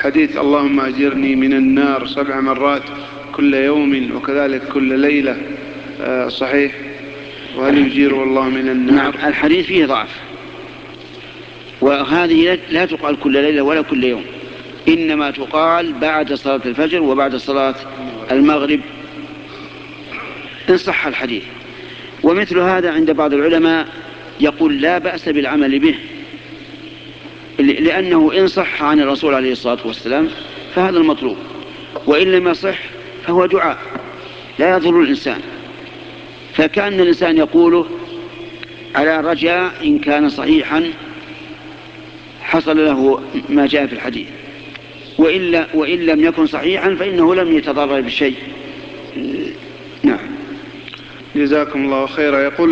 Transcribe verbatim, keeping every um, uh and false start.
حديث اللهم أجرني من النار سبع مرات كل يوم وكذلك كل ليلة صحيح؟ وهل يجير الله من النار؟ نعم، الحديث فيه ضعف، وهذه لا تقال كل ليلة ولا كل يوم، إنما تقال بعد صلاة الفجر وبعد صلاة المغرب إن صح الحديث. ومثل هذا عند بعض العلماء يقول لا بأس بالعمل به، لأنه إن صح عن الرسول عليه الصلاة والسلام فهذا المطلوب، وإن لم يصح فهو دعاء لا يضر الإنسان، فكأن الإنسان يقوله على رجاء إن كان صحيحا حصل له ما جاء في الحديث، وإلا وإن لم يكن صحيحا فإنه لم يتضرر بشيء. نعم. جزاكم الله خيرا. يقول